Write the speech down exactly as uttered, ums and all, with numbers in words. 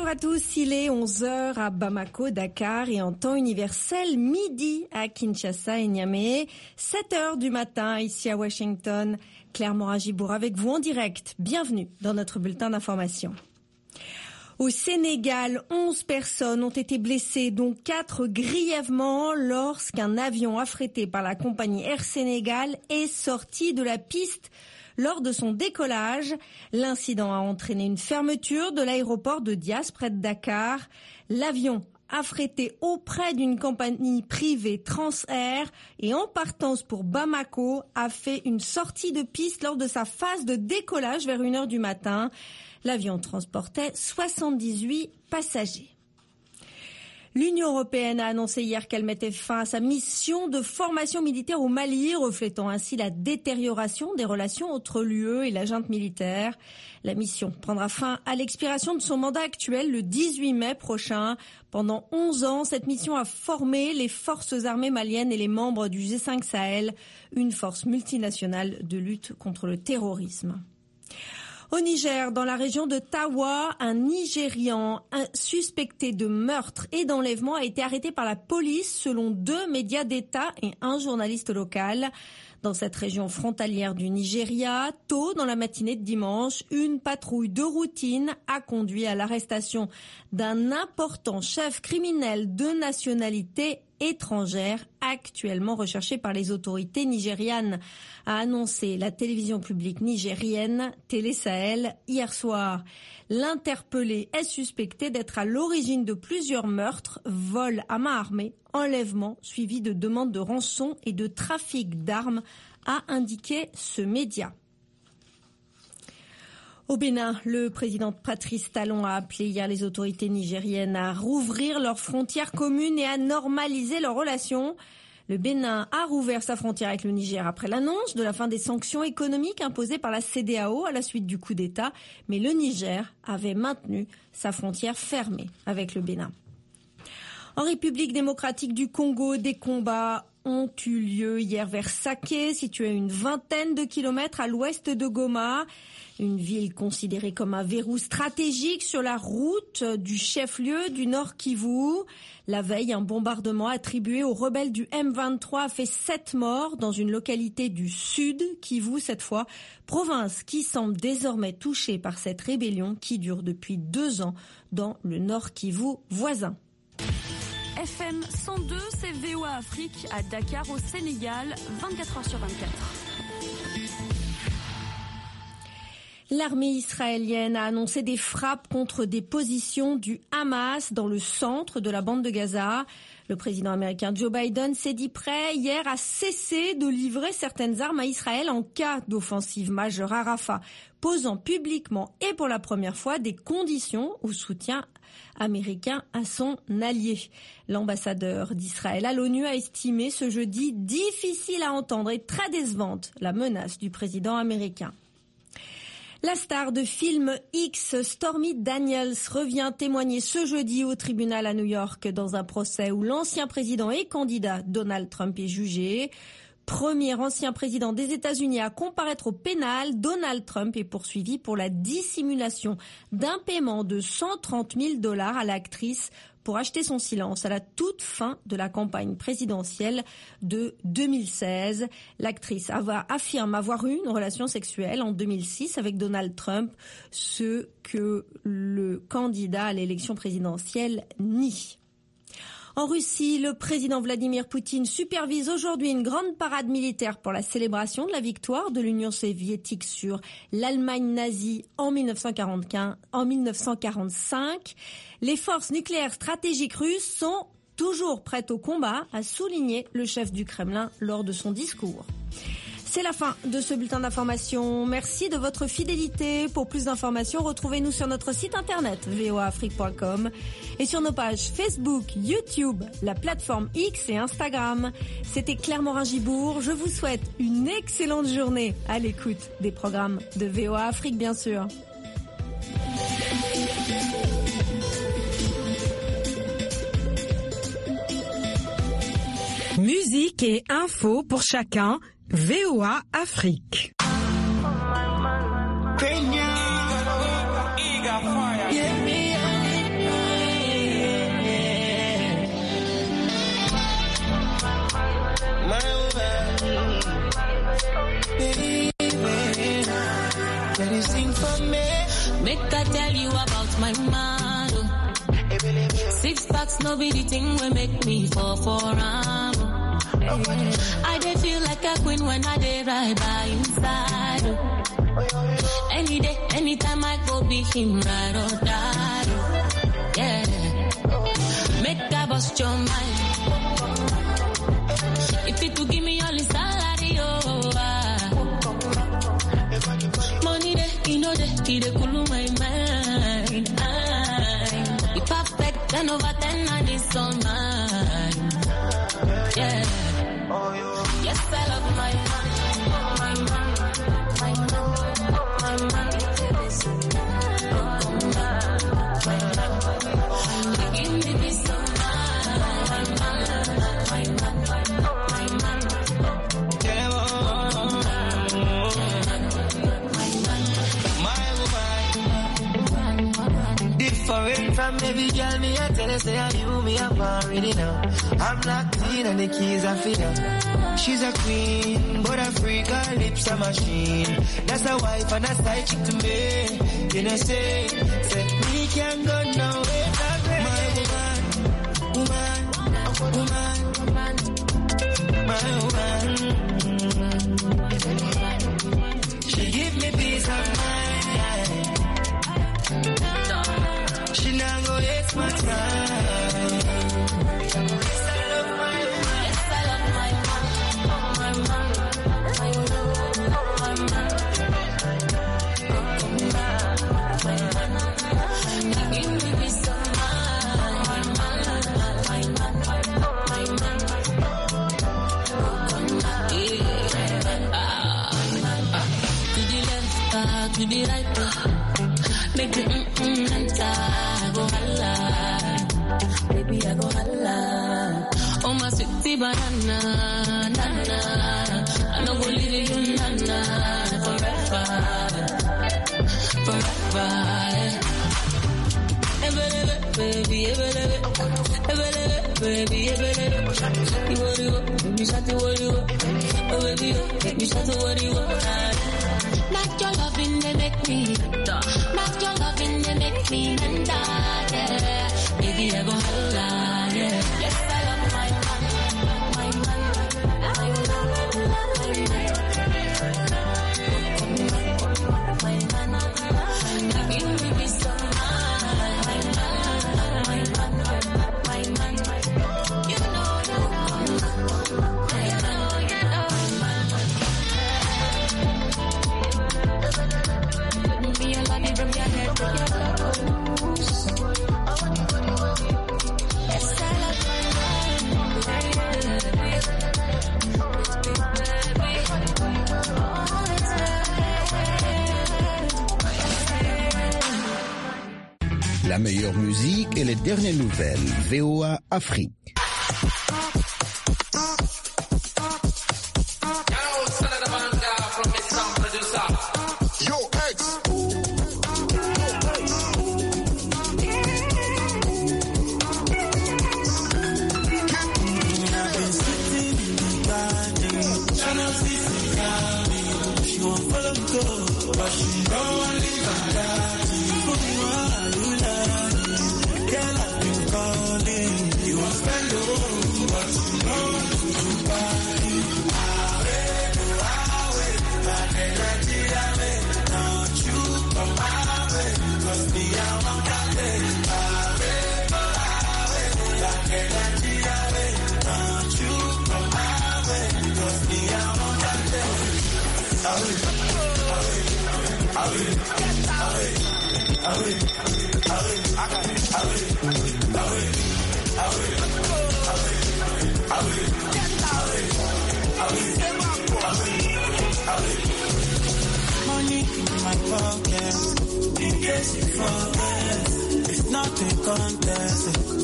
à tous, il est onze heures à Bamako, Dakar et en temps universel, midi à Kinshasa et Niamey, sept heures du matin ici à Washington. Claire Morin-Gibour avec vous en direct. Bienvenue dans notre bulletin d'information. Au Sénégal, onze personnes ont été blessées, dont quatre grièvement lorsqu'un avion affrété par la compagnie Air Sénégal est sorti de la piste lors de son décollage. L'incident a entraîné une fermeture de l'aéroport de Dias, près de Dakar. L'avion affrété auprès d'une compagnie privée Transair et en partance pour Bamako a fait une sortie de piste lors de sa phase de décollage vers une heure du matin. L'avion transportait soixante-dix-huit passagers. L'Union européenne a annoncé hier qu'elle mettait fin à sa mission de formation militaire au Mali, reflétant ainsi la détérioration des relations entre l'U E et la junte militaire. La mission prendra fin à l'expiration de son mandat actuel le dix-huit mai prochain. Pendant onze ans, cette mission a formé les forces armées maliennes et les membres du G cinq Sahel, une force multinationale de lutte contre le terrorisme. Au Niger, dans la région de Tawa, un Nigérian un suspecté de meurtre et d'enlèvement a été arrêté par la police selon deux médias d'État et un journaliste local. Dans cette région frontalière du Nigeria, tôt dans la matinée de dimanche, une patrouille de routine a conduit à l'arrestation d'un important chef criminel de nationalité étrangère actuellement recherché par les autorités nigérianes, a annoncé la télévision publique nigérienne Télé Sahel hier soir. L'interpellé est suspecté d'être à l'origine de plusieurs meurtres, vols à main armée, enlèvements suivis de demandes de rançon et de trafic d'armes, a indiqué ce média. Au Bénin, le président Patrice Talon a appelé hier les autorités nigériennes à rouvrir leurs frontières communes et à normaliser leurs relations. Le Bénin a rouvert sa frontière avec le Niger après l'annonce de la fin des sanctions économiques imposées par la C E D E A O à la suite du coup d'État, mais le Niger avait maintenu sa frontière fermée avec le Bénin. En République démocratique du Congo, des combats ont eu lieu hier vers Saké, situé à une vingtaine de kilomètres à l'ouest de Goma. Une ville considérée comme un verrou stratégique sur la route du chef-lieu du Nord Kivu. La veille, un bombardement attribué aux rebelles du M vingt-trois a fait sept morts dans une localité du Sud Kivu cette fois, province qui semble désormais touchée par cette rébellion qui dure depuis deux ans dans le Nord Kivu voisin. F M cent deux, c'est V O A Afrique à Dakar au Sénégal, vingt-quatre heures sur vingt-quatre. L'armée israélienne a annoncé des frappes contre des positions du Hamas dans le centre de la bande de Gaza. Le président américain Joe Biden s'est dit prêt hier à cesser de livrer certaines armes à Israël en cas d'offensive majeure à Rafah, posant publiquement et pour la première fois des conditions au soutien américain à son allié. L'ambassadeur d'Israël à l'ONU a estimé ce jeudi difficile à entendre et très décevante la menace du président américain. La star de film X, Stormy Daniels, revient témoigner ce jeudi au tribunal à New York dans un procès où l'ancien président et candidat Donald Trump est jugé. Premier ancien président des États-Unis à comparaître au pénal, Donald Trump est poursuivi pour la dissimulation d'un paiement de cent trente mille dollars à l'actrice pour acheter son silence à la toute fin de la campagne présidentielle de deux mille seize. L'actrice affirme avoir eu une relation sexuelle en deux mille six avec Donald Trump, ce que le candidat à l'élection présidentielle nie. En Russie, le président Vladimir Poutine supervise aujourd'hui une grande parade militaire pour la célébration de la victoire de l'Union soviétique sur l'Allemagne nazie en dix-neuf cent quarante-quinze, en dix-neuf cent quarante-cinq. Les forces nucléaires stratégiques russes sont toujours prêtes au combat, a souligné le chef du Kremlin lors de son discours. C'est la fin de ce bulletin d'information. Merci de votre fidélité. Pour plus d'informations, retrouvez-nous sur notre site internet v o a afrique point com et sur nos pages Facebook, YouTube, la plateforme X et Instagram. C'était Claire Morin-Gibour. Je vous souhaite une excellente journée à l'écoute des programmes de V O A Afrique, bien sûr. Musique et info pour chacun. V O A Afrique. Six packs, no be the thing will make me fall for am. I dey feel like a queen when I dey ride by inside. Any day, anytime I go be him ride or die. Yeah, make that bust your mind. If it to give me all the salary, oh, ah. Money there, you know that he dey cool my mind. I, perfect, ten over ten, and it's all mine. Yeah. Yes, I love my man, my man, my man, my man. Give me this my man, my man, my man. Different from every girl, me I tell her, say I you, me up already now. I'm locked in and the keys are for her. She's a queen, but a freak, her lips a machine. That's a wife and a side chick to me. You know say, say me can't go nowhere. My woman, woman, woman, my woman. She give me peace of mind. She not go waste my time. Yes, I love my woman. Yes, I love my man, my man, my man, my man. Give me peace of mind, my man, my man, my man. To the left, to the right, make the mm-mm enter. Go holla, baby, I go holla. Oh my sweetie banana, nana, I no go leave you, nana, forever, forever. Ebelebe, baby, ebelebe, ebelebe, baby, ebelebe. You worry, baby, shut the worry, oh baby, baby, shut the worry, not your loving, they make me. Not your loving, they make me menda, yeah. Baby, I go holla, yeah. Yes, I love my man, my man, my man, my man, my man. Give me peace of mind, my man, my man, my man. You know, you know, I know, you know, me a love from your head to your toes. Yes, I love my La meilleure musique et les dernières nouvelles. V O A Afrique. Money in my pocket, in case you forget, it's not a contest.